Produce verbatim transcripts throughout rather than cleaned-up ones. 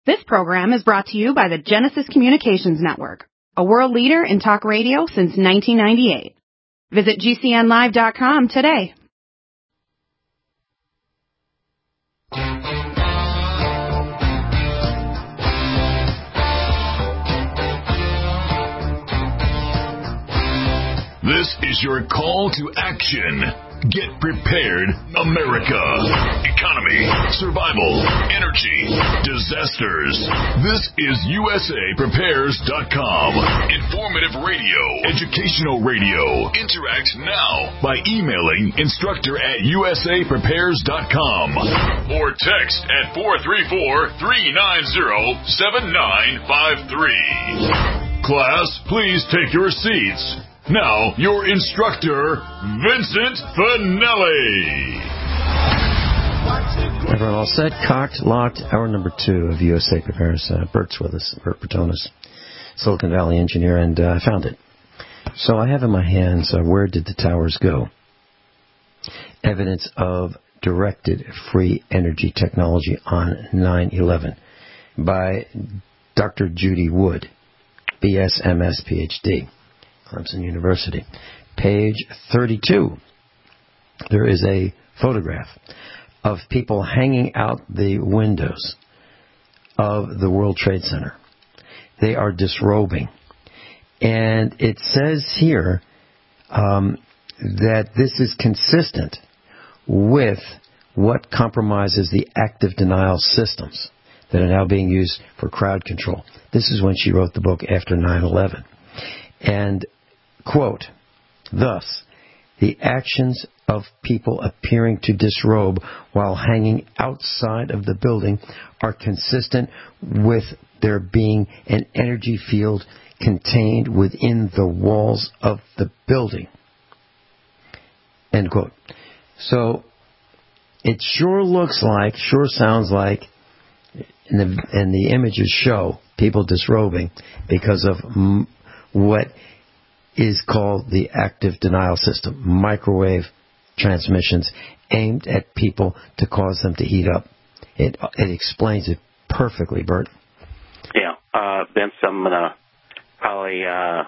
This program is brought to you by the Genesis Communications Network, a world leader in talk radio since nineteen ninety-eight. Visit G C N live dot com today. This is your call to action. Get prepared, America. Economy, survival, energy, disasters. This is U S A Prepares dot com. Informative radio, educational radio. Interact now by emailing instructor at U S A Prepares dot com or text at four three four, three nine zero, seven nine five three. Class, please take your seats. Now, your instructor, Vincent Finelli. Everyone all set, cocked, locked, hour number two of U S A Prepares. Uh, Bert's with us, Bert Bertonis, Silicon Valley engineer, and uh, I found it. So I have in my hands, uh, Where Did the Towers Go? Evidence of Directed Free Energy Technology on nine eleven by Doctor Judy Wood, B S M S, P H D. Clemson University. Page thirty-two. There is a photograph of people hanging out the windows of the World Trade Center. They are disrobing. And it says here um, that this is consistent with what compromises the active denial systems that are now being used for crowd control. This is when she wrote the book After nine eleven. And quote, thus, the actions of people appearing to disrobe while hanging outside of the building are consistent with there being an energy field contained within the walls of the building. End quote. So, it sure looks like, sure sounds like, and the, and the images show people disrobing because of m- what is called the active denial system, microwave transmissions aimed at people to cause them to heat up. It it explains it perfectly, Bert. Yeah, uh, Vince, I'm going to probably, uh,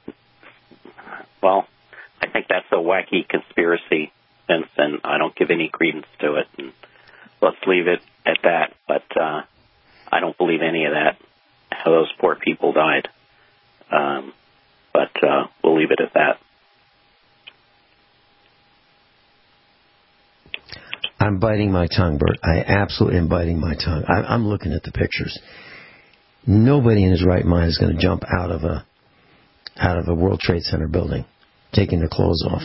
well, I think that's a wacky conspiracy, Vince, and I don't give any credence to it. And let's leave it at that, but uh, I don't believe any of that, how those poor people died. Um But uh, we'll leave it at that. I'm biting my tongue, Bert. I absolutely am biting my tongue. I, I'm looking at the pictures. Nobody in his right mind is going to jump out of a out of a World Trade Center building, taking their clothes off.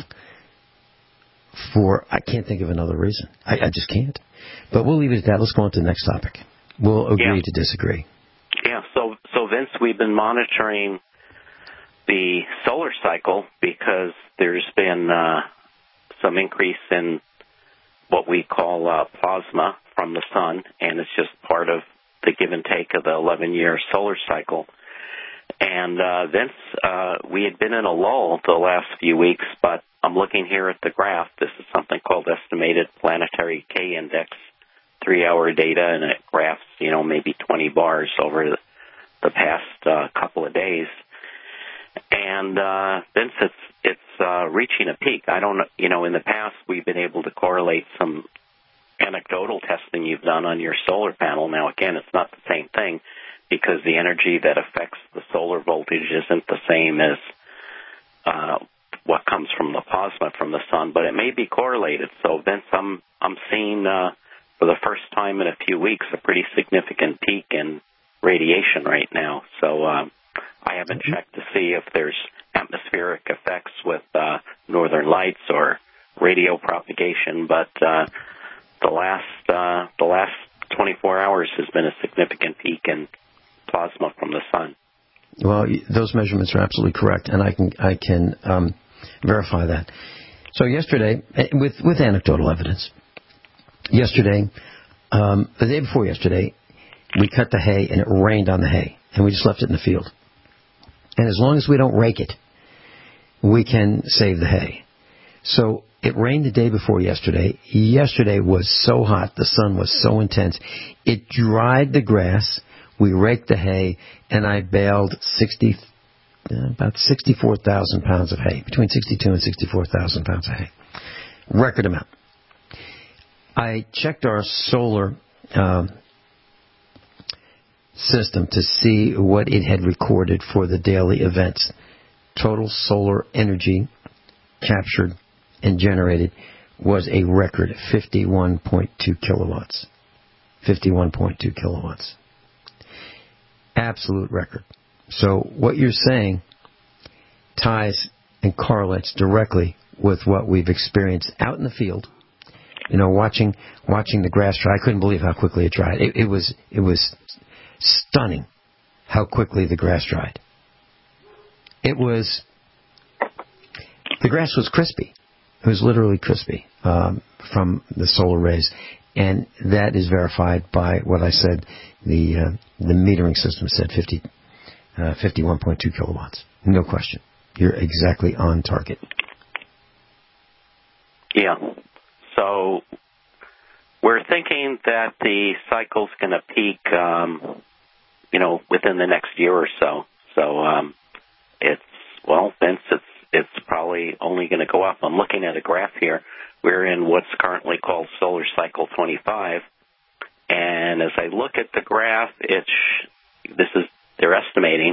For I can't think of another reason. I, I just can't. But we'll leave it at that. Let's go on to the next topic. We'll agree yeah. to disagree. Yeah. So, so Vince, we've been monitoring the solar cycle because there's been uh, some increase in what we call uh, plasma from the sun, and it's just part of the give and take of the eleven-year solar cycle. And uh, Vince, uh, we had been in a lull the last few weeks, but I'm looking here at the graph. This is something called Estimated Planetary K-Index, three-hour data, and it graphs, you know, maybe twenty bars over the, the past uh, couple of days. And, uh, Vince, it's, it's, uh, reaching a peak. I don't know, you know, in the past we've been able to correlate some anecdotal testing you've done on your solar panel. Now, again, it's not the same thing because the energy that affects the solar voltage isn't the same as, uh, what comes from the plasma from the sun, but it may be correlated. So, Vince, I'm, I'm seeing, uh, for the first time in a few weeks, a pretty significant peak in radiation right now. So, um, I haven't checked to see if there's atmospheric effects with uh, northern lights or radio propagation, but uh, the last uh, the last twenty-four hours has been a significant peak in plasma from the sun. Well, those measurements are absolutely correct, and I can I can um, verify that. So yesterday, with with anecdotal evidence, yesterday, um, the day before yesterday, we cut the hay and it rained on the hay, and we just left it in the field. And as long as we don't rake it, we can save the hay. So it rained the day before yesterday. Yesterday was so hot, the sun was so intense, it dried the grass, We raked the hay, and I baled sixty, uh, about sixty-four thousand pounds of hay, between sixty-two and sixty-four thousand pounds of hay. Record amount. I checked our solar um, system to see what it had recorded for the daily events. Total solar energy captured and generated was a record fifty-one point two kilowatts. fifty-one point two kilowatts. Absolute record. So what you're saying ties and correlates directly with what we've experienced out in the field. You know, watching watching the grass dry. I couldn't believe how quickly it dried. It, it was it was stunning how quickly the grass dried. It was the grass was crispy. It was literally crispy um, from the solar rays, and that is verified by what I said. The uh, the metering system said fifty, uh, fifty-one point two kilowatts. No question. You're exactly on target. Yeah. So we're thinking that the cycle's going to peak, um, you know, within the next year or so. So um, it's, well, Vince, it's, it's probably only going to go up. I'm looking at a graph here. We're in what's currently called solar cycle twenty-five. And as I look at the graph, it's, this is, they're estimating,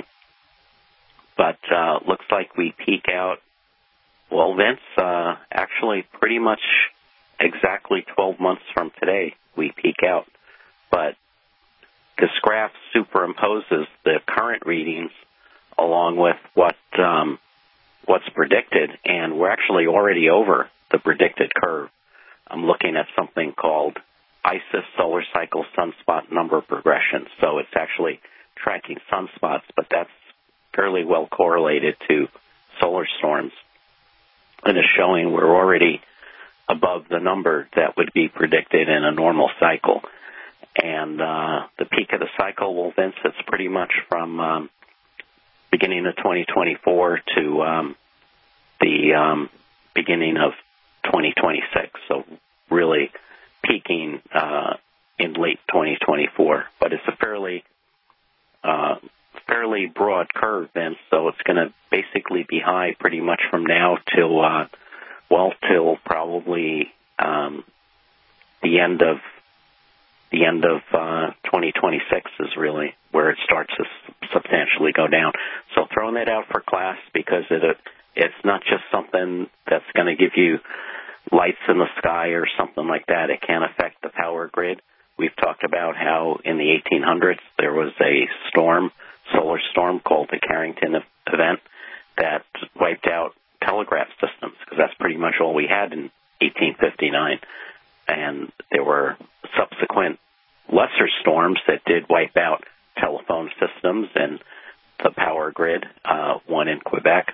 but uh, looks like we peak out, well, Vince, uh, actually pretty much exactly twelve months from today we peak out. But this graph superimposes the current readings along with what um, what's predicted, and we're actually already over the predicted curve. I'm looking at something called I S I S, solar cycle sunspot number progression. So it's actually tracking sunspots, but that's fairly well correlated to solar storms. And is showing we're already above the number that would be predicted in a normal cycle. And uh, the peak of the cycle, well, Vince, it's pretty much from um, beginning of twenty twenty-four to um, the um, beginning of twenty twenty-six. So really peaking uh, in late twenty twenty-four. But it's a fairly uh, fairly broad curve, Vince, so it's going to basically be high pretty much from now till, uh, well, till probably um, the end of the end of uh, twenty twenty-six is really where it starts to substantially go down. So throwing that out for class because it it's not just something that's going to give you lights in the sky or something like that. It can affect the power grid. We've talked about how in the eighteen hundreds there was a storm, solar storm called the Carrington event that wiped out telegraph systems because that's pretty much all we had in eighteen fifty-nine. And there were subsequent lesser storms that did wipe out telephone systems and the power grid, uh, one in Quebec.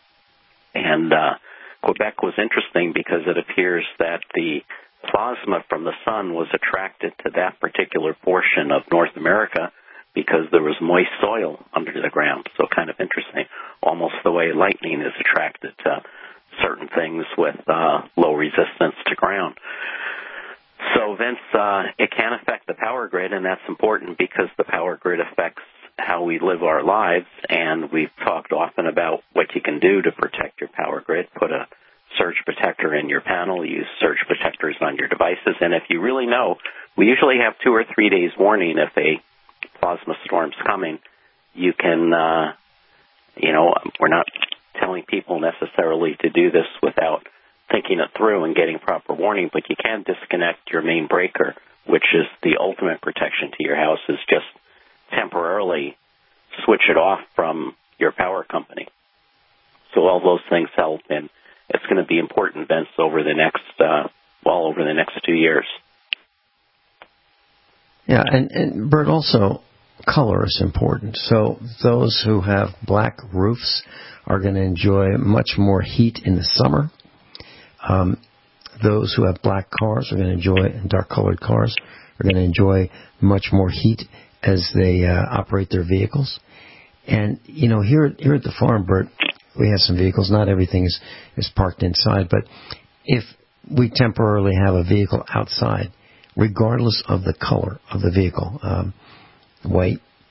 And uh, Quebec was interesting because it appears that the plasma from the sun was attracted to that particular portion of North America because there was moist soil under the ground. So kind of interesting, almost the way lightning is attracted to certain things with uh, low resistance to ground. So, Vince, uh, it can affect the power grid, and that's important because the power grid affects how we live our lives, and we've talked often about what you can do to protect your power grid. Put a surge protector in your panel, use surge protectors on your devices, and if you really know, we usually have two or three days warning if a plasma storm's coming. You can, uh, you know, we're not telling people necessarily to do this without thinking it through and getting proper warning, but you can disconnect your main breaker, which is the ultimate protection to your house, is just temporarily switch it off from your power company. So all those things help, and it's going to be important, Vince, over the next, uh, well, over the next two years. Yeah, and, and Bert, also, color is important. So those who have black roofs are going to enjoy much more heat in the summer. Um, those who have black cars are going to enjoy, and dark-colored cars are going to enjoy much more heat as they uh, operate their vehicles. And, you know, here, here at the farm, Bert, we have some vehicles. Not everything is, is parked inside, but if we temporarily have a vehicle outside, regardless of the color of the vehicle, um, white,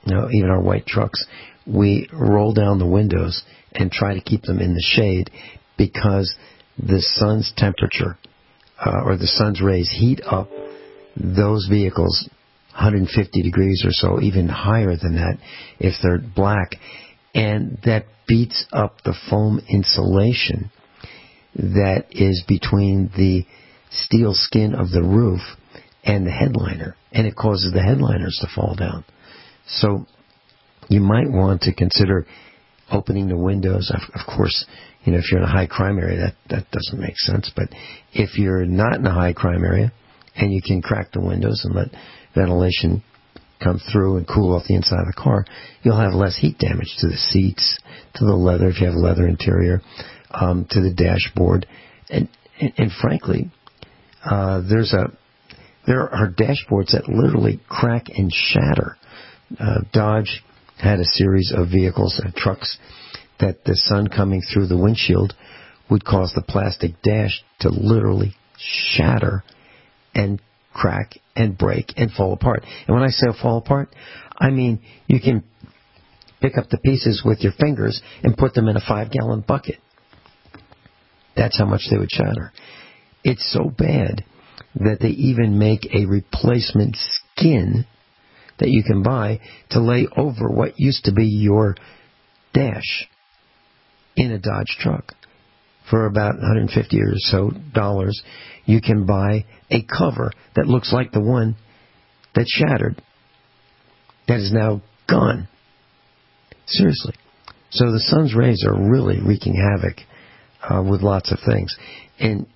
you know, even our white trucks, we roll down the windows and try to keep them in the shade because the sun's temperature uh, or the sun's rays heat up those vehicles one hundred fifty degrees or so, even higher than that if they're black. And that beats up the foam insulation that is between the steel skin of the roof and the headliner. And it causes the headliners to fall down. So you might want to consider opening the windows. Of, of course, you know, if you're in a high crime area, that, that doesn't make sense. But if you're not in a high crime area and you can crack the windows and let ventilation come through and cool off the inside of the car, you'll have less heat damage to the seats, to the leather, if you have a leather interior, um, to the dashboard. And, and, and frankly, uh, there's a, there are dashboards that literally crack and shatter. Uh, Dodge had a series of vehicles and trucks that the sun coming through the windshield would cause the plastic dash to literally shatter and crack and break and fall apart. And when I say fall apart, I mean you can pick up the pieces with your fingers and put them in a five-gallon bucket. That's how much they would shatter. It's so bad that they even make a replacement skin that you can buy to lay over what used to be your dash in a Dodge truck. For about one hundred fifty or so dollars, you can buy a cover that looks like the one that shattered, that is now gone. Seriously. So the sun's rays are really wreaking havoc uh, with lots of things, and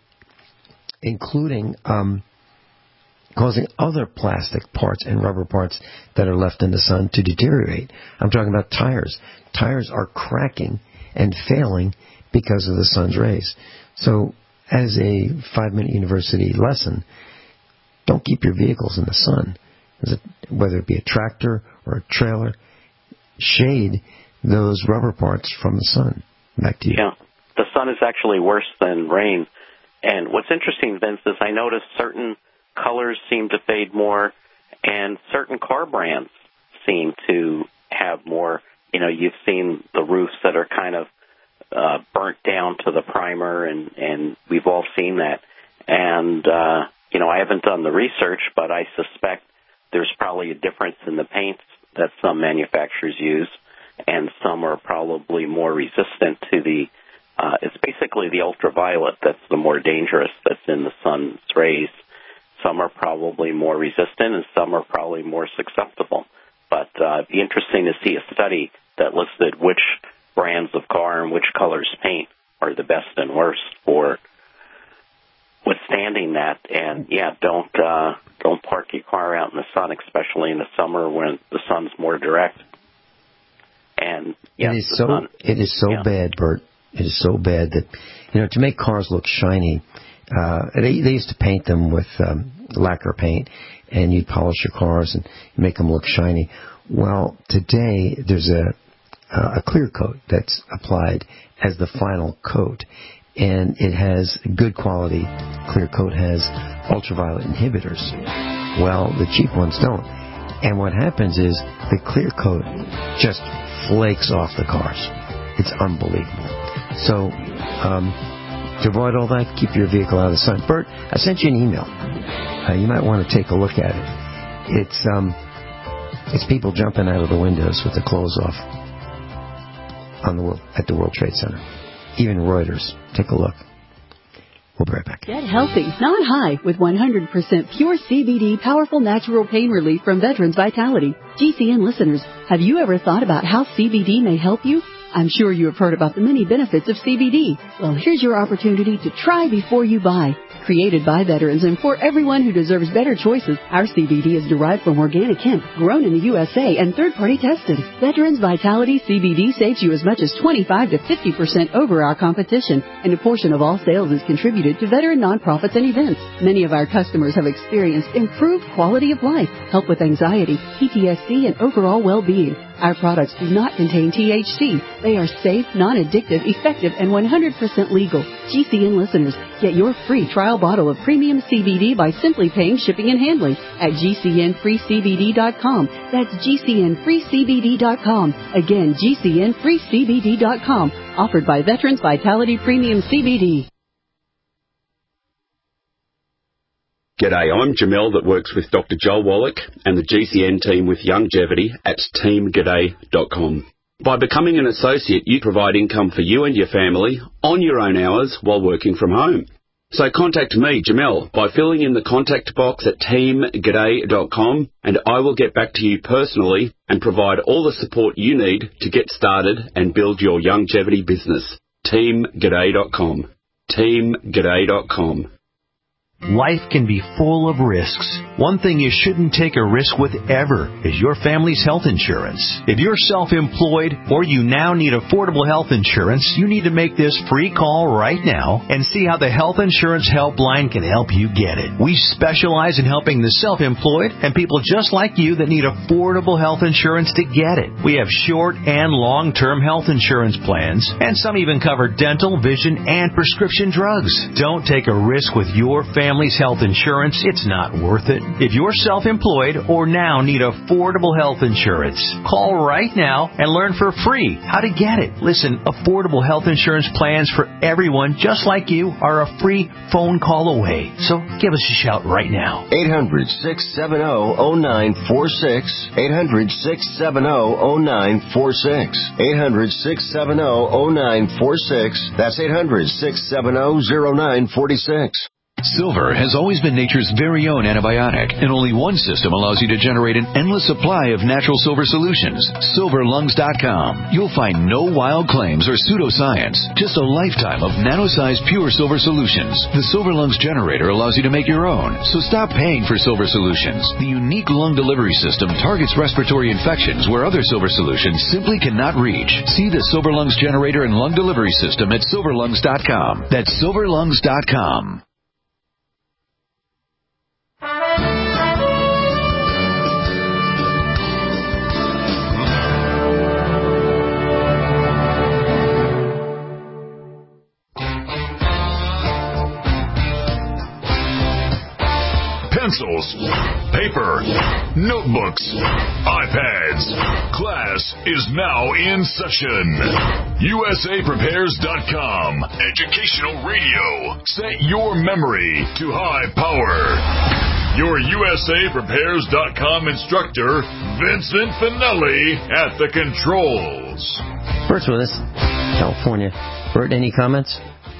including um, causing other plastic parts and rubber parts that are left in the sun to deteriorate. I'm talking about tires. Tires are cracking and failing because of the sun's rays. So as a five-minute university lesson, don't keep your vehicles in the sun. Whether it be a tractor or a trailer, shade those rubber parts from the sun. Back to you. Yeah, the sun is actually worse than rain. And what's interesting, Vince, is I noticed certain colors seem to fade more, and certain car brands seem to have more. You know, you've seen the roofs that are kind of uh, burnt down to the primer, and, and we've all seen that. And, uh, you know, I haven't done the research, but I suspect there's probably a difference in the paints that some manufacturers use, and some are probably more resistant to the, uh, it's basically the ultraviolet that's the more dangerous that's in the sun's rays. Some are probably more resistant, and some are probably more susceptible. But uh, it'd be interesting to see a study that listed which brands of car and which colors paint are the best and worst for withstanding that. And yeah, don't uh, don't park your car out in the sun, especially in the summer when the sun's more direct. And yeah, it is so sun, it is so yeah. bad, Bert. It is so bad that, you know, to make cars look shiny, uh, they they used to paint them with um, lacquer paint, and you'd polish your cars and make them look shiny. Well, today there's a a clear coat that's applied as the final coat, and it has good quality. Clear coat has ultraviolet inhibitors. Well, the cheap ones don't. And what happens is the clear coat just flakes off the cars. It's unbelievable. So, um, to avoid all that, keep your vehicle out of the sun. Bert, I sent you an email. Uh, you might want to take a look at it. It's um, it's people jumping out of the windows with their clothes off on the world, at the World Trade Center. Even Reuters. Take a look. We'll be right back. Get healthy, not high, with one hundred percent pure C B D powerful natural pain relief from Veterans Vitality. G C N listeners, have you ever thought about how C B D may help you? I'm sure you have heard about the many benefits of C B D. Well, here's your opportunity to try before you buy. Created by veterans and for everyone who deserves better choices, our C B D is derived from organic hemp, grown in the U S A, and third-party tested. Veterans Vitality C B D saves you as much as twenty-five to fifty percent over our competition, and a portion of all sales is contributed to veteran nonprofits and events. Many of our customers have experienced improved quality of life, help with anxiety, P T S D, and overall well-being. Our products do not contain T H C. They are safe, non-addictive, effective, and one hundred percent legal. G C N listeners, get your free trial bottle of premium C B D by simply paying shipping and handling at G C N free C B D dot com. That's G C N free C B D dot com. Again, G C N free C B D dot com. Offered by Veterans Vitality Premium C B D. G'day, I'm Jamel that works with Doctor Joel Wallach and the G C N team with Longevity at team g'day dot com. By becoming an associate, you provide income for you and your family on your own hours while working from home. So contact me, Jamel, by filling in the contact box at team g'day dot com, and I will get back to you personally and provide all the support you need to get started and build your longevity business. team g'day dot com. team g'day dot com. Life can be full of risks. One thing you shouldn't take a risk with ever is your family's health insurance. If you're self-employed or you now need affordable health insurance, you need to make this free call right now and see how the Health Insurance Helpline can help you get it. We specialize in helping the self-employed and people just like you that need affordable health insurance to get it. We have short and long-term health insurance plans, and some even cover dental, vision, and prescription drugs. Don't take a risk with your family. Family's health insurance, it's not worth it. If you're self-employed or now need affordable health insurance, call right now and learn for free how to get it. Listen, affordable health insurance plans for everyone just like you are a free phone call away. So give us a shout right now. eight hundred, six seven zero, zero nine four six. eight hundred, six seven zero, zero nine four six. eight hundred, six seven zero, zero nine four six. That's eight hundred, six seven zero, zero nine four six. Silver has always been nature's very own antibiotic, and only one system allows you to generate an endless supply of natural silver solutions. silver lungs dot com. You'll find no wild claims or pseudoscience, just a lifetime of nano-sized pure silver solutions. The Silver Lungs generator allows you to make your own, so stop paying for silver solutions. The unique lung delivery system targets respiratory infections where other silver solutions simply cannot reach. See the Silver Lungs generator and lung delivery system at silver lungs dot com. That's silver lungs dot com. Pencils, paper, notebooks, iPads. Class is now in session. U S A prepares dot com. Educational radio. Set your memory to high power. Your U S A prepares dot com instructor, Vincent Finelli, at the controls. Bert's with us, California. Bert, any comments?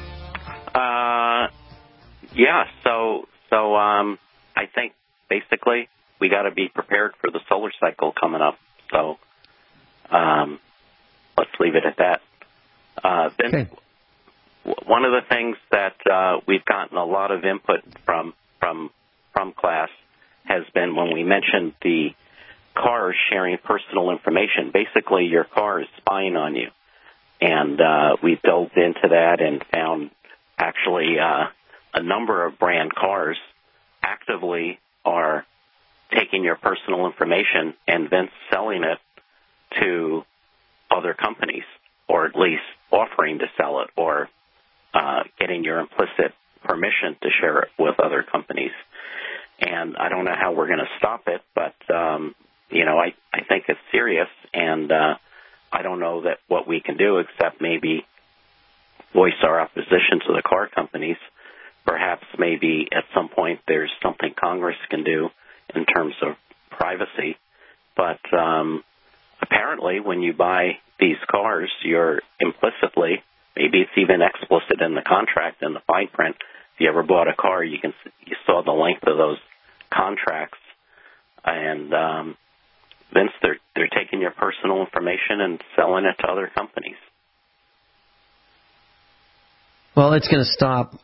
Uh, yeah, so, so, um, I think basically we got to be prepared for the solar cycle coming up. So um, let's leave it at that. Uh, then okay. One of the things that uh, we've gotten a lot of input from from from class has been when we mentioned the cars sharing personal information. Basically, your car is spying on you, and uh, we delved into that and found actually uh, a number of brand cars actively are taking your personal information and then selling it to other companies, or at least offering to sell it, or uh, getting your implicit permission to share it with other companies. And I don't know how we're going to stop it, but, um, you know, I, I think it's serious, and uh, I don't know that what we can do except maybe voice our opposition to the car companies. Perhaps maybe at some point there's something Congress can do in terms of privacy. But um, apparently when you buy these cars, you're implicitly, maybe it's even explicit in the contract, in the fine print. If you ever bought a car, you can you saw the length of those contracts. And um, Vince, they're, they're taking your personal information and selling it to other companies. Well, it's going to stop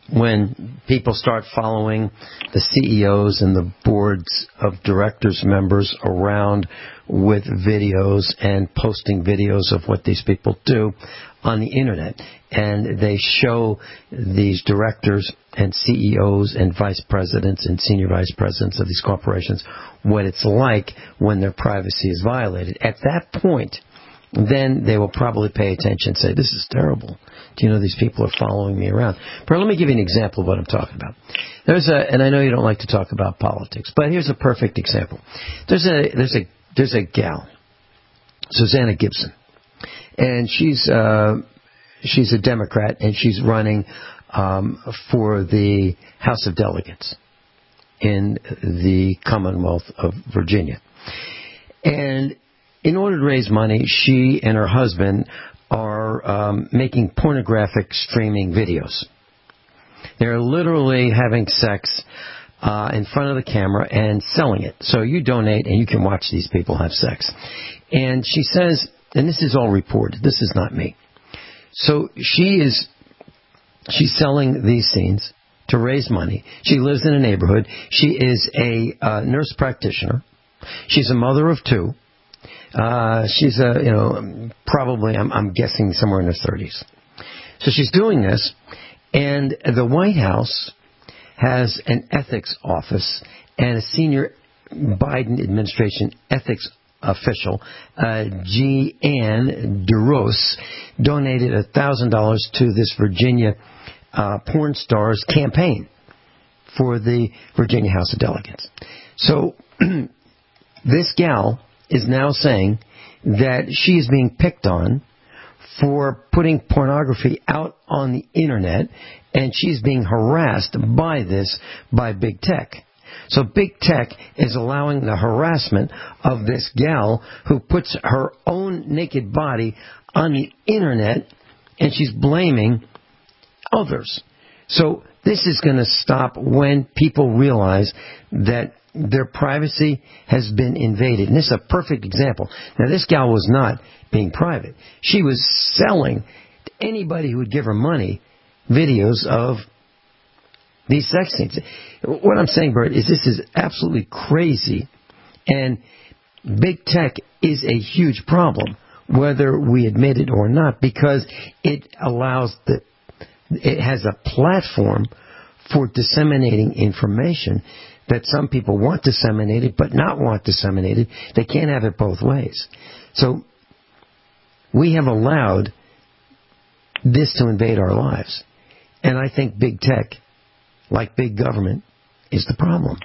when people start following the C E Os and the boards of directors members around with videos and posting videos of what these people do on the internet, and they show these directors and C E Os and vice presidents and senior vice presidents of these corporations what it's like when their privacy is violated. At that point, then they will probably pay attention and say, this is terrible. Do you know these people are following me around? But let me give you an example of what I'm talking about. There's a, and I know you don't like to talk about politics, but here's a perfect example. There's a, there's a, there's a gal, Susanna Gibson, and she's, uh, she's a Democrat, and she's running, um, for the House of Delegates in the Commonwealth of Virginia. And in order to raise money, she and her husband are um, making pornographic streaming videos. They're literally having sex uh, in front of the camera and selling it. So you donate and you can watch these people have sex. And she says, and this is all reported, this is not me. So she is, she's selling these scenes to raise money. She lives in a neighborhood. She is a uh, nurse practitioner. She's a mother of two. Uh, she's a, you know, probably, I'm, I'm guessing somewhere in her thirties. So she's doing this, and the White House has an ethics office, and a senior Biden administration ethics official, uh, Jeanne DeRose, donated one thousand dollars to this Virginia uh, porn stars campaign for the Virginia House of Delegates. So this gal is now saying that she is being picked on for putting pornography out on the internet, and she's being harassed by this by big tech. So big tech is allowing the harassment of this gal who puts her own naked body on the internet, and she's blaming others. So this is going to stop when people realize that their privacy has been invaded. And this is a perfect example. Now, this gal was not being private. She was selling to anybody who would give her money videos of these sex scenes. What I'm saying, Bert, is this is absolutely crazy. And big tech is a huge problem, whether we admit it or not, because it allows the, it has a platform for disseminating information that some people want disseminated but not want disseminated. They can't have it both ways. So we have allowed this to invade our lives. And I think big tech, like big government, is the problem.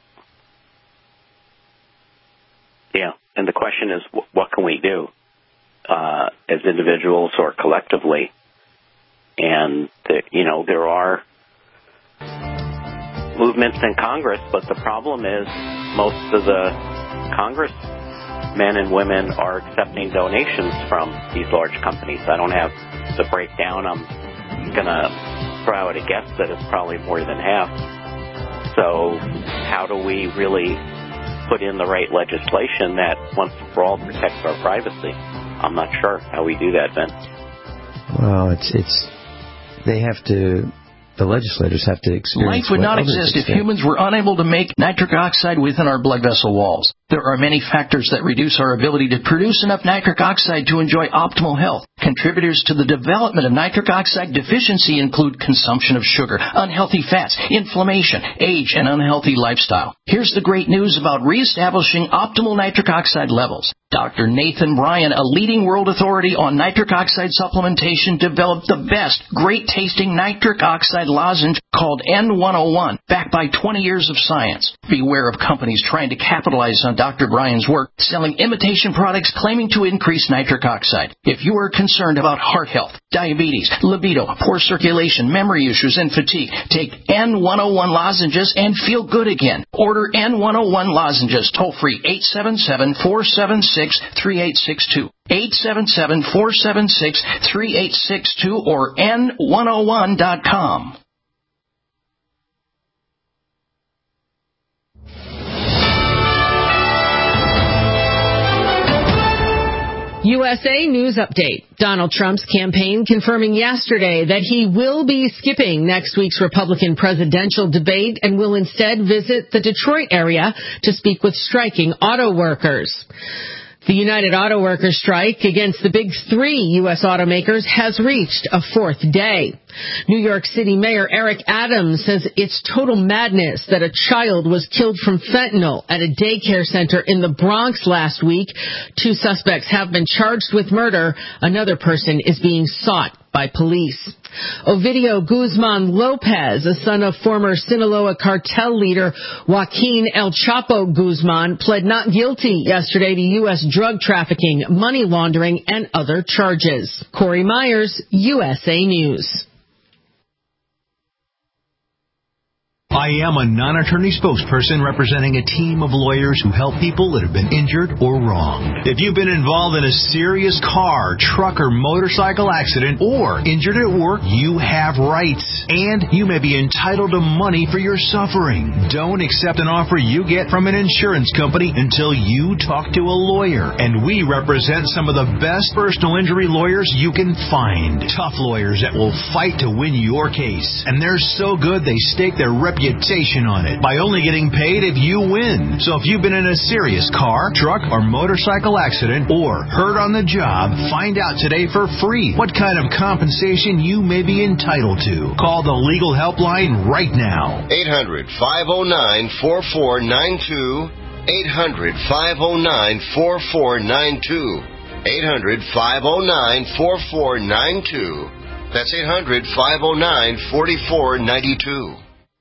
Yeah, and the question is, what can we do uh, as individuals or collectively? And, the, you know, there are movements in Congress, but the problem is most of the Congress men and women are accepting donations from these large companies. I don't have the breakdown. I'm going to throw out a guess that it's probably more than half. So how do we really put in the right legislation that once and for all protects our privacy? I'm not sure how we do that, Vince. Well, it's, it's, they have to... The legislators have to experience. Life would not exist if humans were unable to make nitric oxide within our blood vessel walls. There are many factors that reduce our ability to produce enough nitric oxide to enjoy optimal health. Contributors to the development of nitric oxide deficiency include consumption of sugar, unhealthy fats, inflammation, age, and unhealthy lifestyle. Here's the great news about reestablishing optimal nitric oxide levels. Doctor Nathan Bryan, a leading world authority on nitric oxide supplementation, developed the best, great-tasting nitric oxide lozenge called N one oh one, backed by twenty years of science. Beware of companies trying to capitalize on Doctor Bryan's work, selling imitation products claiming to increase nitric oxide. If you are concerned about heart health, diabetes, libido, poor circulation, memory issues, and fatigue, take N one oh one lozenges and feel good again. Order N one oh one lozenges toll-free eight seven seven, four seven six, three eight six two. eight seven seven, four seven six, three eight six two or N one oh one dot com. U S A News Update. Donald Trump's campaign confirming yesterday that he will be skipping next week's Republican presidential debate and will instead visit the Detroit area to speak with striking auto workers. The United Auto Workers strike against the big three U S automakers has reached a fourth day. New York City Mayor Eric Adams says it's total madness that a child was killed from fentanyl at a daycare center in the Bronx last week. Two suspects have been charged with murder. Another person is being sought by police. Ovidio Guzman Lopez, a son of former Sinaloa cartel leader Joaquin El Chapo Guzman, pled not guilty yesterday to U S drug trafficking, money laundering, and other charges. Corey Myers, U S A News. I am a non-attorney spokesperson representing a team of lawyers who help people that have been injured or wronged. If you've been involved in a serious car, truck, or motorcycle accident or injured at work, you have rights, and you may be entitled to money for your suffering. Don't accept an offer you get from an insurance company until you talk to a lawyer, and we represent some of the best personal injury lawyers you can find. Tough lawyers that will fight to win your case, and they're so good they stake their reputation on it by only getting paid if you win. So if you've been in a serious car, truck, or motorcycle accident or hurt on the job, find out today for free what kind of compensation you may be entitled to. Call the legal helpline right now. eight hundred, five oh nine, four four nine two. eight hundred, five oh nine, four four nine two. eight hundred, five oh nine, four four nine two. That's eight hundred, five oh nine, four four nine two.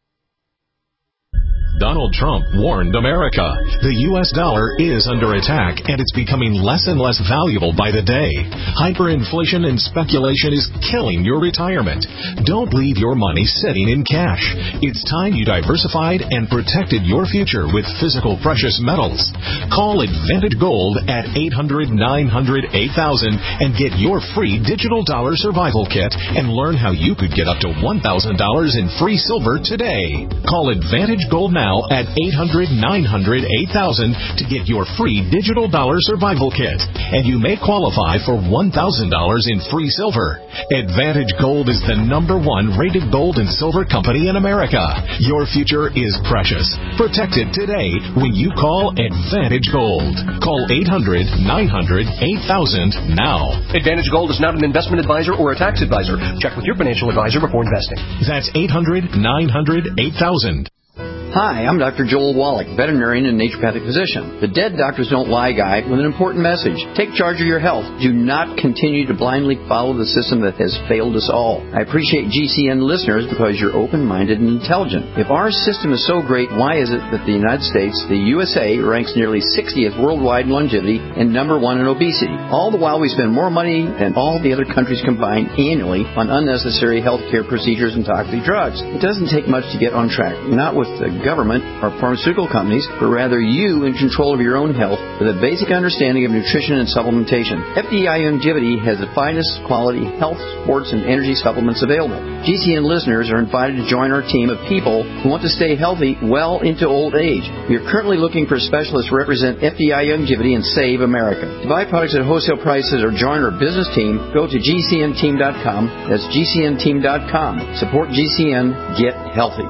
Donald Trump warned America. The U S dollar is under attack, and it's becoming less and less valuable by the day. Hyperinflation and speculation is killing your retirement. Don't leave your money sitting in cash. It's time you diversified and protected your future with physical precious metals. Call Advantage Gold at eight hundred, nine hundred, eight thousand and get your free digital dollar survival kit and learn how you could get up to one thousand dollars in free silver today. Call Advantage Gold now at eight hundred, nine hundred, eight thousand to get your free digital dollar survival kit, and you may qualify for one thousand dollars in free silver. Advantage Gold is the number one rated gold and silver company in America. Your future is precious. Protect it today when you call Advantage Gold. Call eight hundred, nine hundred, eight thousand now. Advantage Gold is not an investment advisor or a tax advisor. Check with your financial advisor before investing. That's eight hundred, nine hundred, eight thousand. Hi, I'm Doctor Joel Wallach, veterinarian and naturopathic physician. The Dead Doctors Don't Lie guy with an important message. Take charge of your health. Do not continue to blindly follow the system that has failed us all. I appreciate G C N listeners because you're open-minded and intelligent. If our system is so great, why is it that the United States, the U S A, ranks nearly sixtieth worldwide in longevity and number one in obesity? All the while we spend more money than all the other countries combined annually on unnecessary health care procedures and toxic drugs. It doesn't take much to get on track. Not with the government or pharmaceutical companies, but rather you in control of your own health with a basic understanding of nutrition and supplementation. F D I Longevity has the finest quality health, sports, and energy supplements available. G C N listeners are invited to join our team of people who want to stay healthy well into old age. We are currently looking for specialists to represent F D I Longevity and Save America. To buy products at wholesale prices or join our business team, go to G C N team dot com. That's G C N team dot com. Support G C N. Get healthy.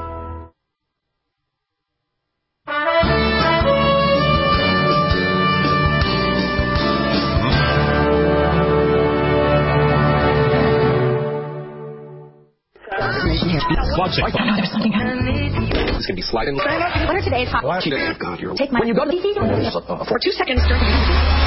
Watch it. There's something happening. It's going to be sliding. What are today's hot? Watch it. Oh, God, you're... Take my... When you go to the... For two seconds during the...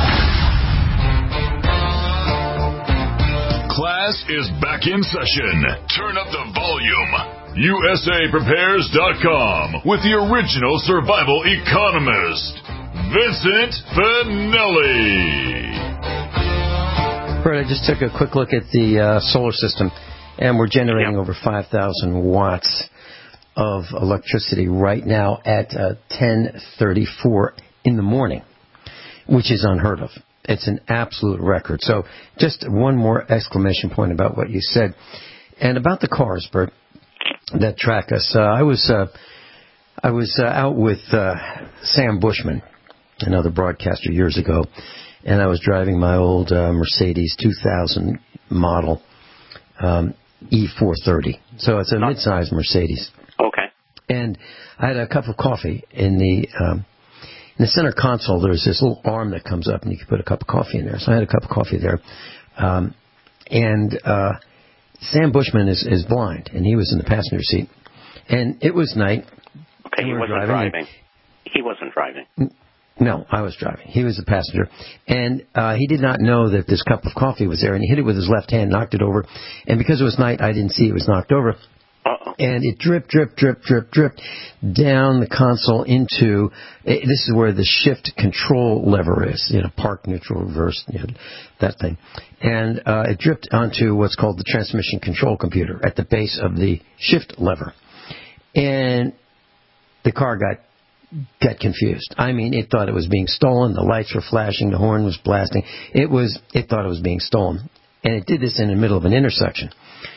Class is back in session. Turn up the volume. U S A Prepares dot com with the original survival economist, Vincent Finelli. Bert, I just took a quick look at the uh, solar system, and we're generating over five thousand watts of electricity right now at uh, ten thirty-four in the morning, which is unheard of. It's an absolute record. So just one more exclamation point about what you said. And about the cars, Bert, that track us. Uh, I was uh, I was uh, out with uh, Sam Bushman, another broadcaster years ago, and I was driving my old uh, Mercedes two thousand model um, E four thirty. So it's a mid-sized Mercedes. Okay. And I had a cup of coffee in the um, in the center console. There's this little arm that comes up, and you can put a cup of coffee in there. So I had a cup of coffee there, um, and uh, Sam Bushman is, is blind, and he was in the passenger seat, and it was night. Okay, he we wasn't driving. driving. He wasn't driving. No, I was driving. He was the passenger. And uh, he did not know that this cup of coffee was there, and he hit it with his left hand, knocked it over. And because it was night, I didn't see it was knocked over. Uh-oh. And it dripped, dripped, dripped, dripped, dripped down the console into, it, this is where the shift control lever is, you know, park, neutral, reverse, you know, that thing. And uh, it dripped onto what's called the transmission control computer at the base of the shift lever. And the car got got confused. I mean, it thought it was being stolen. The lights were flashing. The horn was blasting. It was. It thought it was being stolen. And it did this in the middle of an intersection.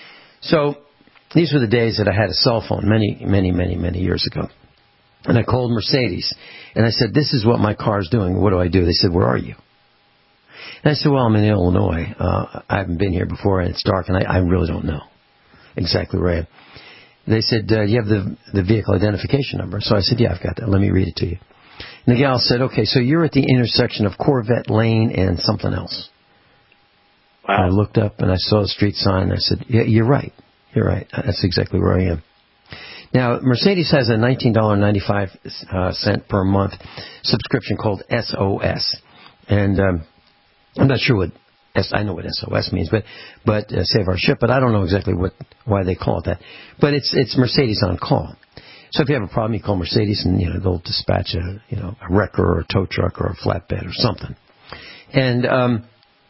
So these were the days that I had a cell phone many, many, many, many years ago. And I called Mercedes. And I said, this is what my car's doing. What do I do? They said, where are you? And I said, well, I'm in Illinois. Uh, I haven't been here before, and it's dark, and I, I really don't know exactly where I am. They said, uh, you have the the vehicle identification number. So I said, yeah, I've got that. Let me read it to you. And the gal said, okay, so you're at the intersection of Corvette Lane and something else. Wow. And I looked up and I saw a street sign. And I said, yeah, you're right. You're right. That's exactly where I am. Now, Mercedes has a nineteen dollars and ninety-five cents uh, per month subscription called S O S. And um, I'm not sure what I know what S O S means, but but uh, Save Our Ship. But I don't know exactly what why they call it that. But it's it's Mercedes on call. So if you have a problem, you call Mercedes, and you know they'll dispatch a you know a wrecker or a tow truck or a flatbed or something. And um,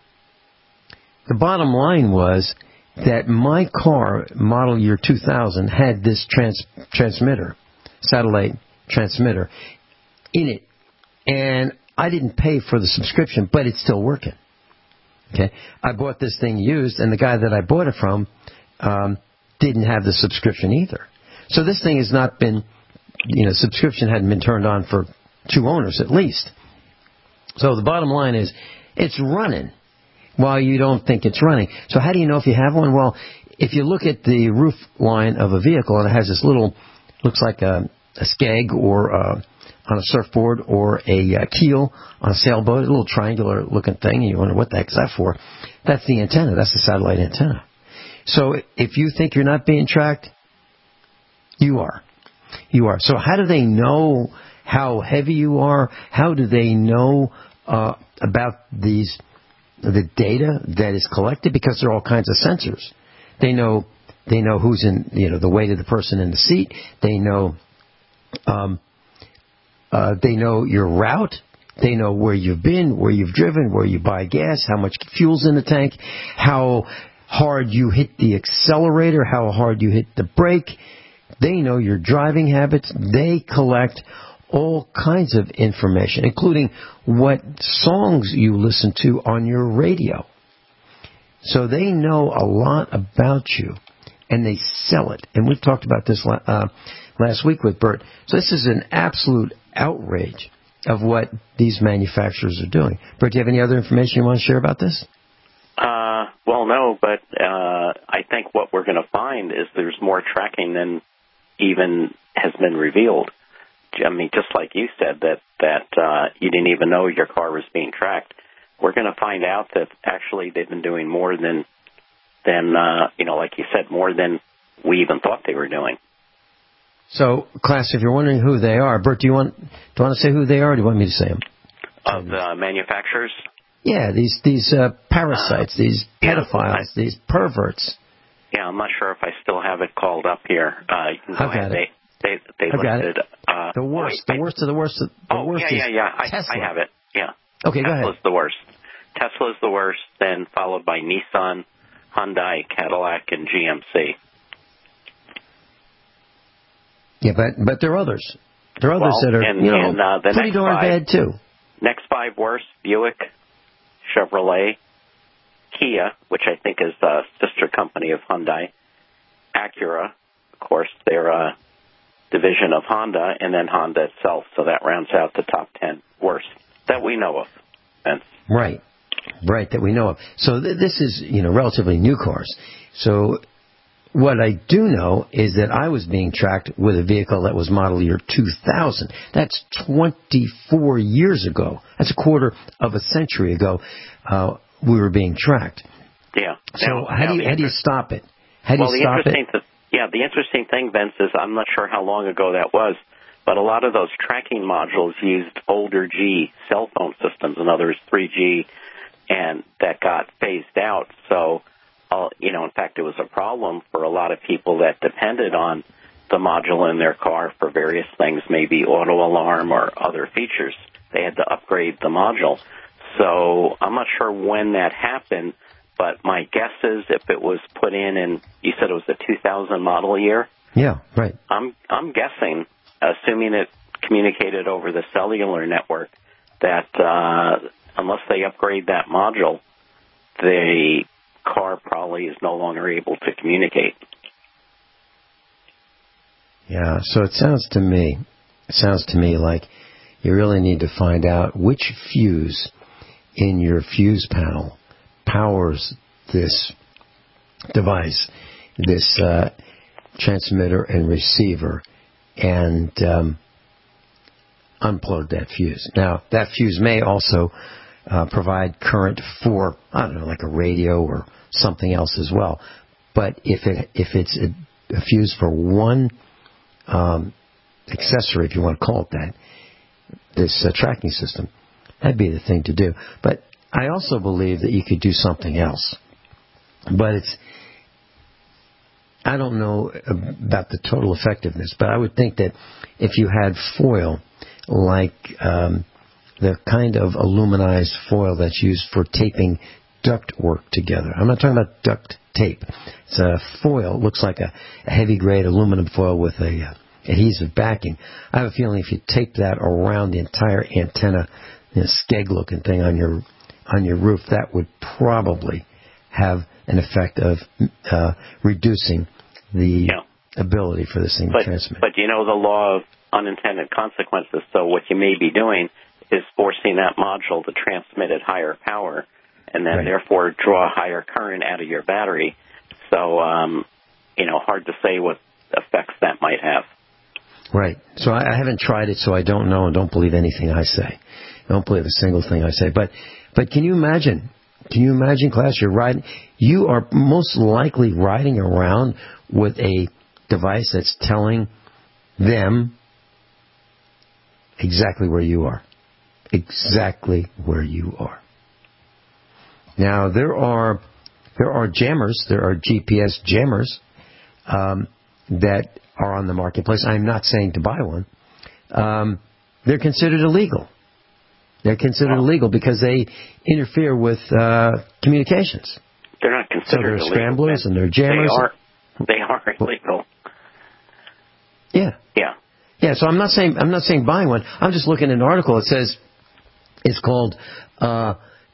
the bottom line was that my car, model year two thousand, had this trans- transmitter, satellite transmitter, in it, and I didn't pay for the subscription, but it's still working. Okay, I bought this thing used, and the guy that I bought it from um, didn't have the subscription either. So this thing has not been, you know, subscription hadn't been turned on for two owners at least. So the bottom line is, it's running while you don't think it's running. So how do you know if you have one? Well, if you look at the roof line of a vehicle, and it has this little, looks like a, a skeg or a, on a surfboard or a uh, keel on a sailboat, a little triangular looking thing, and you wonder what the heck is that for? That's the antenna. That's the satellite antenna. So if you think you're not being tracked, you are. You are. So how do they know how heavy you are? How do they know uh, about these the data that is collected? Because there are all kinds of sensors. They know they know who's in, you know, the weight of the person in the seat. They know um, uh, they know your route. They know where you've been, where you've driven, where you buy gas, how much fuel's in the tank, how hard you hit the accelerator, how hard you hit the brake. They know your driving habits. They collect all kinds of information, including what songs you listen to on your radio. So they know a lot about you, and they sell it. And we've talked about this uh, last week with Bert. So this is an absolute outrage of what these manufacturers are doing. Bert, do you have any other information you want to share about this? Uh, well, no, but uh, I think what we're going to find is there's more tracking than even has been revealed. I mean, just like you said, that, that uh, you didn't even know your car was being tracked. We're going to find out that actually they've been doing more than, than uh, you know, like you said, more than we even thought they were doing. So, class, if you're wondering who they are, Bert, do you want do you want to say who they are, or do you want me to say them? Of the manufacturers? Yeah, these these uh, parasites, uh, these pedophiles, yeah, I, these perverts. Yeah, I'm not sure if I still have it called up here. Uh, you can go I've ahead. got it. They, they, they I've got listed, it. Uh, the worst, wait, the worst of the worst. Of, the oh, worst yeah, is yeah, yeah. I, Tesla. I have it. Yeah. Okay, Tesla's go ahead. the worst. Tesla's the worst, then followed by Nissan, Hyundai, Cadillac, and G M C. Yeah, but but there are others. There are others well, that are and, you know and, uh, the pretty darn five, bad too. Next five worst: Buick, Chevrolet, Kia, which I think is a sister company of Hyundai, Acura, of course, they're a division of Honda, and then Honda itself. So that rounds out the top ten worst that we know of. Vince. Right, right, that we know of. So th- this is, you know, relatively new cars. So what I do know is that I was being tracked with a vehicle that was model year two thousand. That's twenty-four years ago. That's a quarter of a century ago. Uh, we were being tracked. Yeah. So now, how now do you how do you stop it? How do well, you the stop interesting it? Th- yeah, the interesting thing, Vince, is I'm not sure how long ago that was, but a lot of those tracking modules used older G cell phone systems, in other words, three G, and that got phased out. So, uh, you know, in fact, it was a problem for a lot of people that depended on the module in their car for various things, maybe auto alarm or other features. They had to upgrade the module. So I'm not sure when that happened, but my guess is if it was put in, and you said it was the two thousand model year. Yeah, right. I'm I'm guessing, assuming it communicated over the cellular network, that uh, unless they upgrade that module, the car probably is no longer able to communicate. Yeah, so it sounds to me, it sounds to me like you really need to find out which fuse in your fuse panel powers this device, this uh, transmitter and receiver, and um, unplug that fuse. Now, that fuse may also uh, provide current for, I don't know, like a radio or something else as well. But if it if it's a, a fuse for one um, accessory, if you want to call it that, this uh, tracking system, that'd be the thing to do. But I also believe that you could do something else. But it's, I don't know about the total effectiveness, but I would think that if you had foil, like um, the kind of aluminized foil that's used for taping duct work together. I'm not talking about duct tape. It's a foil. It looks like a, a heavy-grade aluminum foil with a uh, adhesive backing. I have a feeling if you tape that around the entire antenna, you know, skeg-looking thing on your on your roof, that would probably have an effect of uh, reducing the yeah. ability for this thing but, to transmit. But you know the law of unintended consequences, so what you may be doing is forcing that module to transmit at higher power and then right. therefore draw higher current out of your battery. So, um, you know, hard to say what effects that might have. Right. So I, I haven't tried it, so I don't know and don't believe anything I say. I don't believe a single thing I say. But but can you imagine? Can you imagine, class, you're riding, you are most likely riding around with a device that's telling them exactly where you are. Exactly where you are. Now, there are there are jammers, there are G P S jammers um, that are on the marketplace. I'm not saying to buy one. Um, they're considered illegal. They're considered illegal because they interfere with uh, communications. They're not considered so they're illegal. scramblers man. and they're jammers. They are. They are illegal. Yeah. Yeah. Yeah. So I'm not saying I'm not saying buying one. I'm just looking at an article. It says it's called uh,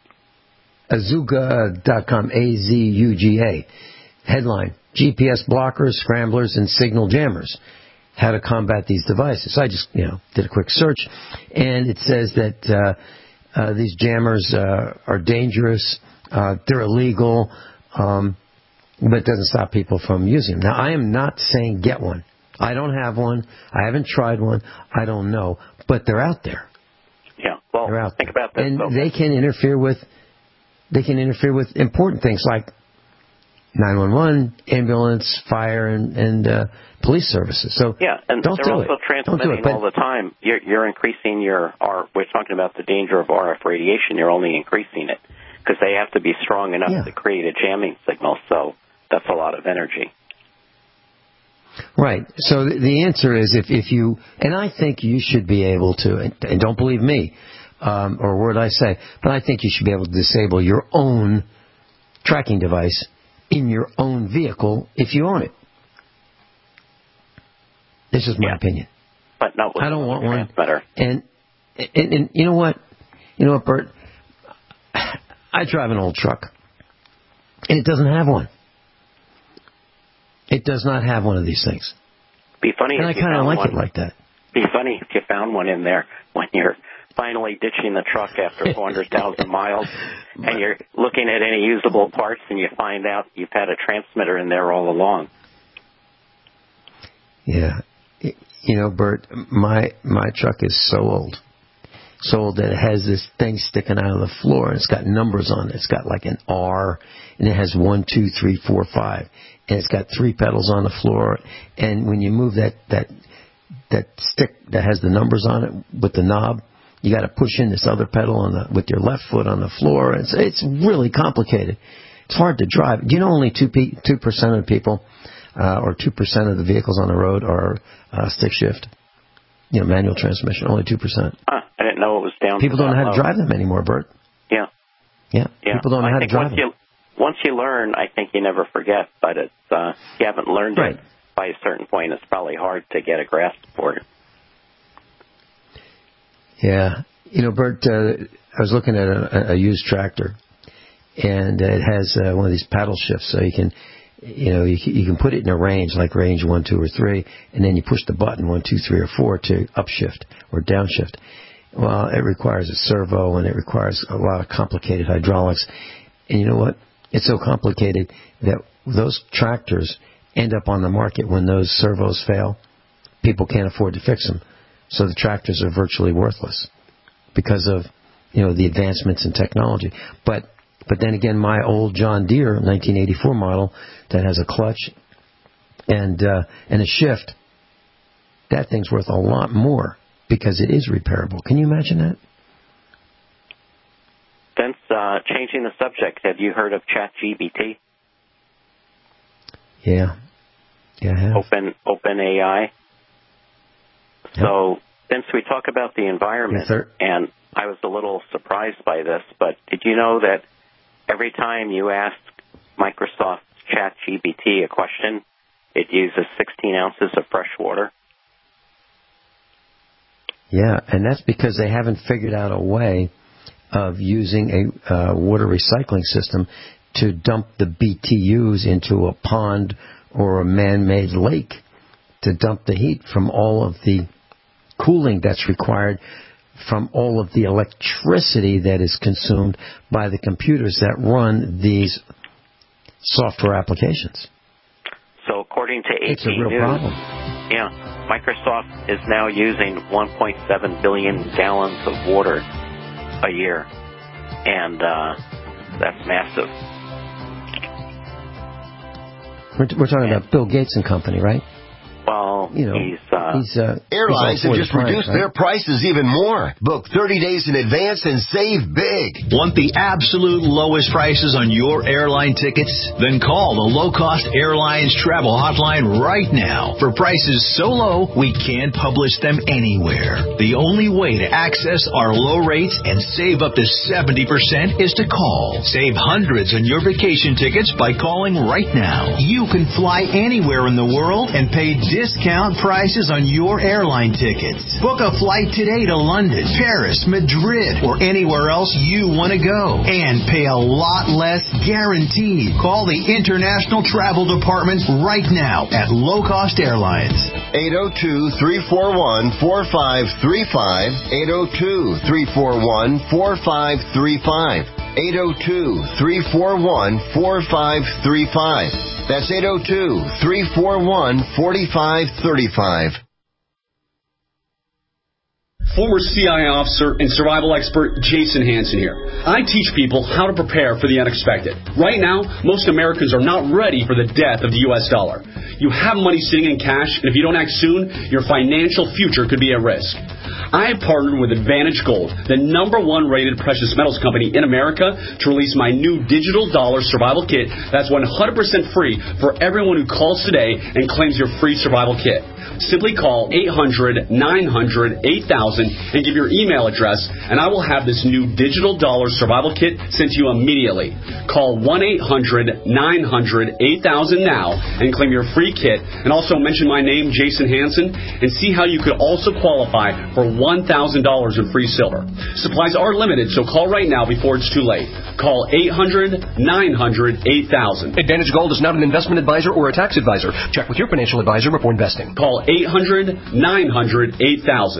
Azuga dot com. A Z U G A. Headline: G P S blockers, scramblers, and signal jammers. How to combat these devices. So I just, you know, did a quick search, and it says that uh, uh, these jammers uh, are dangerous, uh, they're illegal, um, but it doesn't stop people from using them. Now, I am not saying get one. I don't have one. I haven't tried one. I don't know, but they're out there. Yeah. Well, they're out think there. about this. And though. they can interfere with they can interfere with important things like nine one one, ambulance, fire, and, and uh, police services. So yeah, and don't they're do also it. transmitting don't do it, all the time. You're, you're increasing your R. We're talking about the danger of R F radiation. You're only increasing it because they have to be strong enough yeah. to create a jamming signal. So that's a lot of energy. Right. So the answer is if, if you, and I think you should be able to, and don't believe me um, or a word I say, but I think you should be able to disable your own tracking device in your own vehicle if you own it. This is my yeah. opinion. But no, I don't want one. Better. And, and and you know what? You know what, Bert? I drive an old truck, and it doesn't have one. It does not have one of these things. Be funny and if I you kind of found like one. it like that. Be funny if you found one in there when you're finally ditching the truck after four hundred thousand miles, and you're looking at any usable parts, and you find out you've had a transmitter in there all along. Yeah. You know, Bert, my my truck is so old. So old that it has this thing sticking out of the floor, and it's got numbers on it. It's got like an R, and it has one, two, three, four, five. And it's got three pedals on the floor. And when you move that, that, that stick that has the numbers on it with the knob, you got to push in this other pedal on the, with your left foot on the floor. It's, it's really complicated. It's hard to drive. Do you know only two percent of the people, uh, or two percent of the vehicles on the road are uh, stick shift? You know, manual transmission, only two percent. Huh, I didn't know it was down. People to don't know how low. to drive them anymore, Bert. Yeah. Yeah. yeah. People don't know I how think to drive once them. You, once you learn, I think you never forget, but it's, uh, if you haven't learned right. it by a certain point, it's probably hard to get a grasp for it. Yeah. You know, Bert, uh, I was looking at a, a used tractor, and it has uh, one of these paddle shifts, so you can, you know, you, you can put it in a range, like range one, two, or three, and then you push the button one, two, three, or four to upshift or downshift. Well, it requires a servo, and it requires a lot of complicated hydraulics. And you know what? It's so complicated that those tractors end up on the market when those servos fail. People can't afford to fix them. So the tractors are virtually worthless because of, you know, the advancements in technology. But but then again, my old John Deere nineteen eighty-four model that has a clutch and uh, and a shift, that thing's worth a lot more because it is repairable. Can you imagine that? Vince, uh, changing the subject, have you heard of ChatGPT? Yeah. Yeah, I have. Open, Open A I. So, since we talk about the environment, yes, and I was a little surprised by this, but did you know that every time you ask Microsoft's ChatGPT a question, it uses sixteen ounces of fresh water? Yeah, and that's because they haven't figured out a way of using a uh, water recycling system to dump the B T Us into a pond or a man-made lake to dump the heat from all of the cooling that's required from all of the electricity that is consumed by the computers that run these software applications. So according to A P it's a real News, problem. Yeah, Microsoft is now using one point seven billion gallons of water a year, and uh, that's massive. We're, we're talking and, about Bill Gates and company, right? Well, you know, he's, uh, he's, uh, airlines he's have just price, reduced right? their prices even more. Book thirty days in advance and save big. Want the absolute lowest prices on your airline tickets? Then call the Low Cost Airlines Travel Hotline right now. For prices so low, we can't publish them anywhere. The only way to access our low rates and save up to seventy percent is to call. Save hundreds on your vacation tickets by calling right now. You can fly anywhere in the world and pay discount prices on your airline tickets. Book a flight today to London, Paris, Madrid, or anywhere else you want to go. And pay a lot less guaranteed. Call the International Travel Department right now at Low Cost Airlines. eight oh two, three four one, four five three five. eight oh two, three four one, four five three five. eight oh two, three four one, four five three five. That's eight oh two, three four one, four five three five. Former C I A officer and survival expert Jason Hansen here. I teach people how to prepare for the unexpected. Right now, most Americans are not ready for the death of the U S dollar. You have money sitting in cash, and if you don't act soon, your financial future could be at risk. I have partnered with Advantage Gold, the number one rated precious metals company in America, to release my new digital dollar survival kit that's one hundred percent free for everyone who calls today and claims your free survival kit. Simply call eight hundred, nine hundred, eight thousand and give your email address, and I will have this new digital dollar survival kit sent to you immediately. Call one eight hundred, nine hundred, eight thousand now and claim your free kit, and also mention my name, Jason Hansen, and see how you could also qualify for one thousand dollars in free silver. Supplies are limited, so call right now before it's too late. Call eight hundred, nine hundred, eight thousand. Advantage Gold is not an investment advisor or a tax advisor. Check with your financial advisor before investing. Call eight hundred, nine hundred, eight thousand.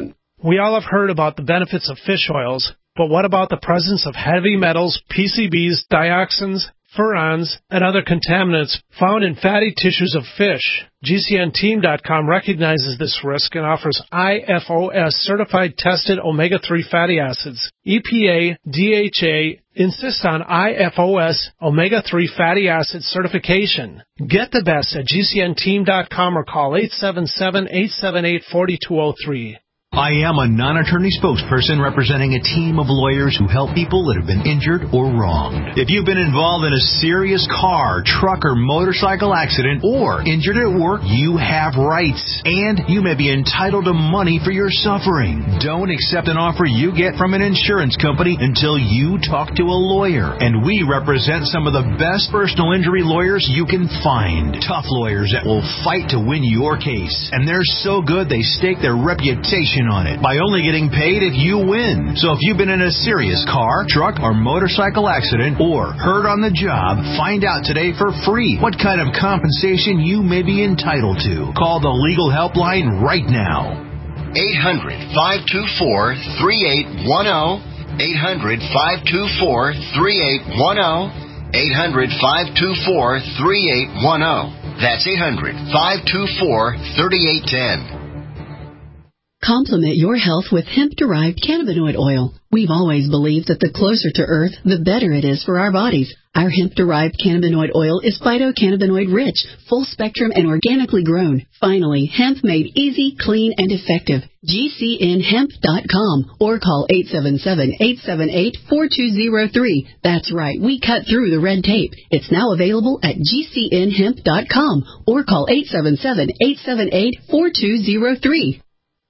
We all have heard about the benefits of fish oils, but what about the presence of heavy metals, P C Bs, dioxins, furans, and other contaminants found in fatty tissues of fish? G C N team dot com recognizes this risk and offers I F O S certified tested omega three fatty acids. E P A, D H A insist on I F O S omega three fatty acid certification. Get the best at G C N team dot com or call eight seven seven, eight seven eight, four two zero three. I am a non-attorney spokesperson representing a team of lawyers who help people that have been injured or wronged. If you've been involved in a serious car, truck, or motorcycle accident or injured at work, you have rights, and you may be entitled to money for your suffering. Don't accept an offer you get from an insurance company until you talk to a lawyer, and we represent some of the best personal injury lawyers you can find. Tough lawyers that will fight to win your case, and they're so good they stake their reputation on it by only getting paid if you win. So if you've been in a serious car, truck, or motorcycle accident or hurt on the job, find out today for free what kind of compensation you may be entitled to. Call the legal helpline right now. eight hundred, five two four, three eight one zero. eight hundred, five two four, three eight one zero. eight hundred, five two four, three eight one zero. That's eight hundred, five two four, three eight one zero. Complement your health with hemp-derived cannabinoid oil. We've always believed that the closer to Earth, the better it is for our bodies. Our hemp-derived cannabinoid oil is phytocannabinoid rich, full-spectrum, and organically grown. Finally, hemp made easy, clean, and effective. G C N hemp dot com or call eight seven seven, eight seven eight, four two zero three. That's right, we cut through the red tape. It's now available at G C N hemp dot com or call eight seven seven, eight seven eight, four two zero three.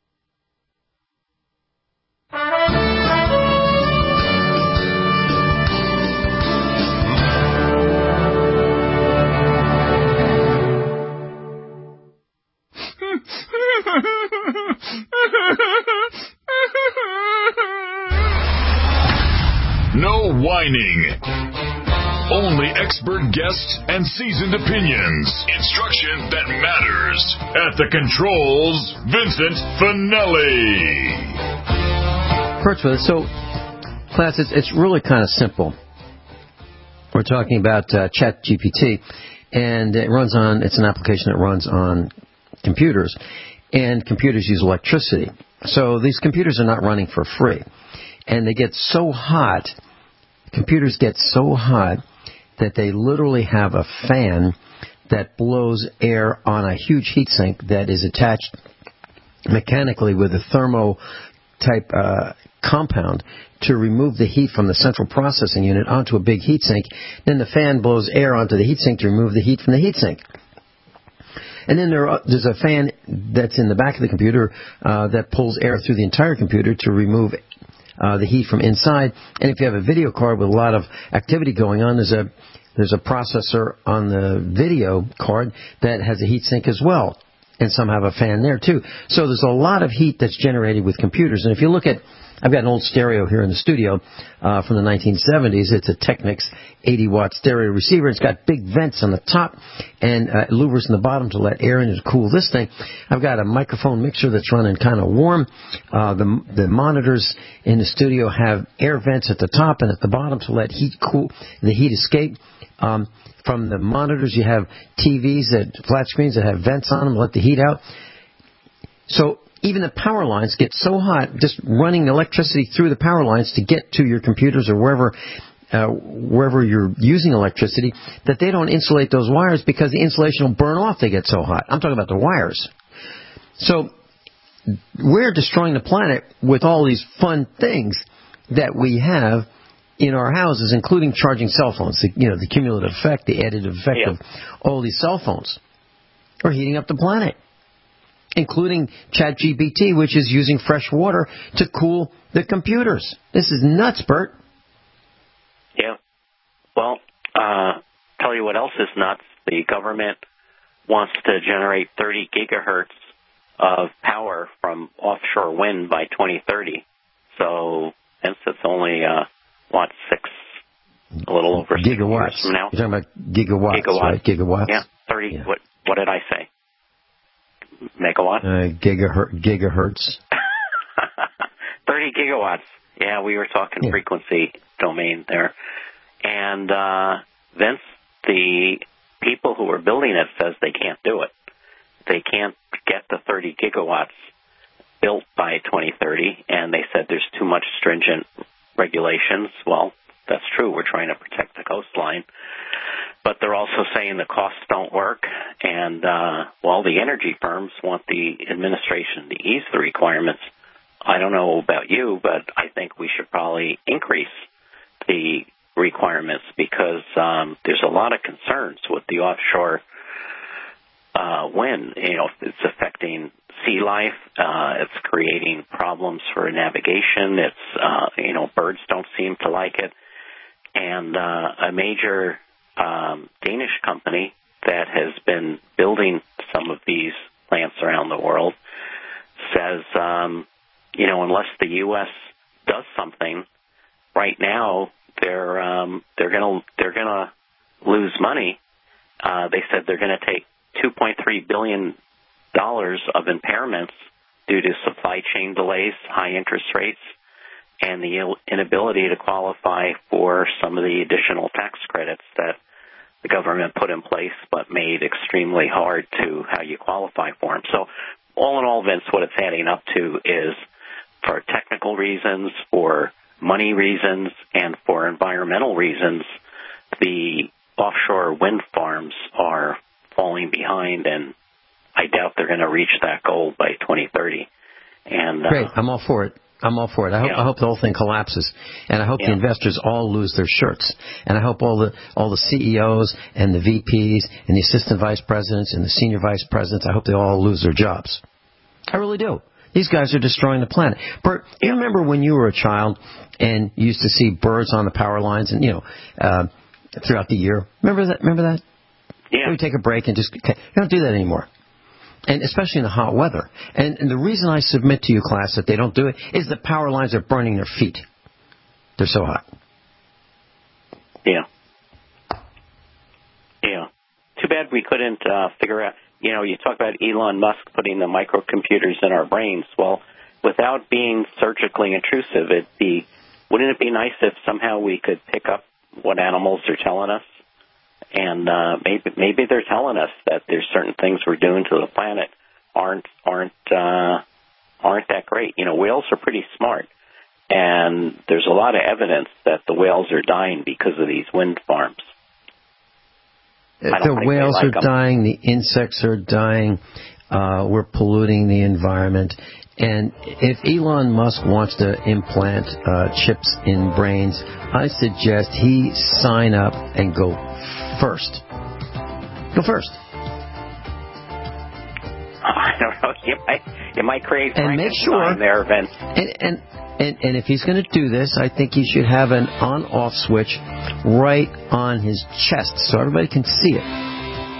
No whining. Only expert guests and seasoned opinions. Instruction that matters. At the controls, Vincent Finelli. First of all, so, class, it's, it's really kind of simple. We're talking about uh, ChatGPT, and it runs on, it's an application that runs on computers, and computers use electricity. So these computers are not running for free. And they get so hot, computers get so hot that they literally have a fan that blows air on a huge heatsink that is attached mechanically with a thermo type uh, compound to remove the heat from the central processing unit onto a big heatsink. Then the fan blows air onto the heatsink to remove the heat from the heatsink. And then there are, there's a fan that's in the back of the computer uh, that pulls air through the entire computer to remove uh, the heat from inside. And if you have a video card with a lot of activity going on, there's a there's a processor on the video card that has a heat sink as well. And some have a fan there too. So there's a lot of heat that's generated with computers. And if you look at, I've got an old stereo here in the studio uh, from the nineteen seventies. It's a Technics eighty watt stereo receiver. It's got big vents on the top and uh, louvers in the bottom to let air in and cool this thing. I've got a microphone mixer that's running kind of warm. Uh, the the monitors in the studio have air vents at the top and at the bottom to let heat cool the heat escape. Um, from the monitors, you have T Vs, that flat screens that have vents on them to let the heat out. So even the power lines get so hot, just running electricity through the power lines to get to your computers or wherever uh, wherever you're using electricity, that they don't insulate those wires because the insulation will burn off. They get so hot. I'm talking about the wires. So we're destroying the planet with all these fun things that we have in our houses, including charging cell phones. The, you know, the cumulative effect, the additive effect yeah. of all these cell phones. We're heating up the planet, including ChatGPT, which is using fresh water to cool the computers. This is nuts, Bert. Yeah. Well, uh, tell you what else is nuts. The government wants to generate thirty gigahertz of power from offshore wind by twenty thirty. So, hence it's only, uh, what, six, a little over six gigawatts years from now. You're talking about gigawatts, gigawatts. right? Gigawatts? Yeah, thirty, yeah. What, what did I say? Megawatt? Uh, gigahertz. gigahertz. gigawatts. Yeah, we were talking yeah. frequency domain there. And uh, Vince, the people who are building it says they can't do it. They can't get the thirty gigawatts built by twenty thirty, and they said there's too much stringent regulations. Well, that's true. We're trying to protect the coastline. But they're also saying the costs don't work, and, uh, well, the energy firms want the administration to ease the requirements. I don't know about you, but I think we should probably increase the requirements because um, there's a lot of concerns with the offshore uh, wind. You know, it's affecting sea life. Uh, it's creating problems for navigation. It's, uh, you know, birds don't seem to like it. And uh, a major um, Danish company that has been building some of these plants around the world says, um, you know, unless the U S does something, right now they're um, they're gonna they're gonna lose money. Uh, they said they're going to take two point three billion dollars of impairments due to supply chain delays, high interest rates, and the inability to qualify for some of the additional tax credits that the government put in place but made extremely hard to how you qualify for them. So all in all, Vince, what it's adding up to is for technical reasons, for money reasons, and for environmental reasons, the offshore wind farms are falling behind, and I doubt they're going to reach that goal by twenty thirty. And uh, Great. I'm all for it. I'm all for it. I hope, yeah. I hope the whole thing collapses, and I hope yeah. the investors all lose their shirts, and I hope all the all the C E Os and the V Ps and the assistant vice presidents and the senior vice presidents, I hope they all lose their jobs. I really do. These guys are destroying the planet. Bert, you yeah. remember when you were a child and you used to see birds on the power lines, and you know, uh, throughout the year? Remember that? Remember that? Yeah. We take a break and just you don't do that anymore. And especially in the hot weather. And, and the reason I submit to you, class, that they don't do it is the power lines are burning their feet. They're so hot. Yeah. Yeah. Too bad we couldn't uh, figure out, you know, you talk about Elon Musk putting the microcomputers in our brains. Well, without being surgically intrusive, it'd be, wouldn't it be nice if somehow we could pick up what animals are telling us? And uh, maybe maybe they're telling us that there's certain things we're doing to the planet aren't aren't uh, aren't that great. You know, whales are pretty smart, and there's a lot of evidence that the whales are dying because of these wind farms. The whales like are them. dying, the insects are dying, uh, we're polluting the environment. And if Elon Musk wants to implant uh, chips in brains, I suggest he sign up and go first. Go first. I don't know. You might, you might create and make sure there, Vince. And, and, and, and if he's going to do this, I think he should have an on-off switch right on his chest so everybody can see it.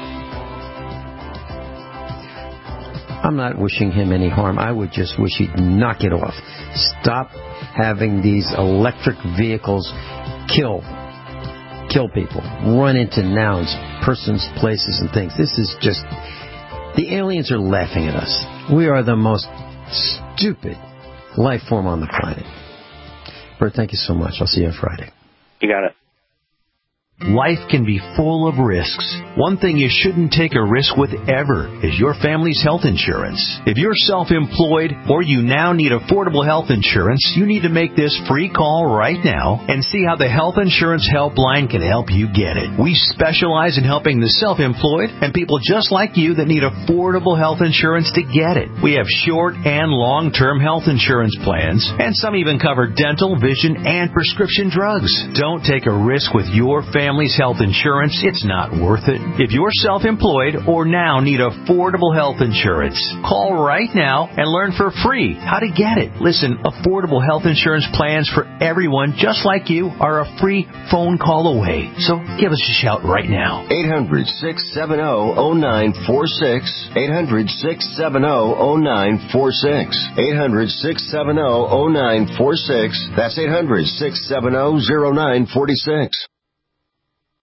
I'm not wishing him any harm. I would just wish he'd knock it off. Stop having these electric vehicles kill kill people, run into nouns, persons, places, and things. This is just... The aliens are laughing at us. We are the most stupid life form on the planet. Bert, thank you so much. I'll see you on Friday. You got it. Life can be full of risks. One thing you shouldn't take a risk with ever is your family's health insurance. If you're self-employed or you now need affordable health insurance, you need to make this free call right now and see how the Health Insurance Helpline can help you get it. We specialize in helping the self-employed and people just like you that need affordable health insurance to get it. We have short and long-term health insurance plans, and some even cover dental, vision, and prescription drugs. Don't take a risk with your family. Family's health insurance, it's not worth it. If you're self-employed or now need affordable health insurance, call right now and learn for free how to get it. Listen, affordable health insurance plans for everyone just like you are a free phone call away. So give us a shout right now. eight hundred, six seven zero, zero nine four six. eight hundred, six seven zero, zero nine four six. eight hundred, six seven zero, zero nine four six. That's eight hundred, six seven zero, zero nine four six.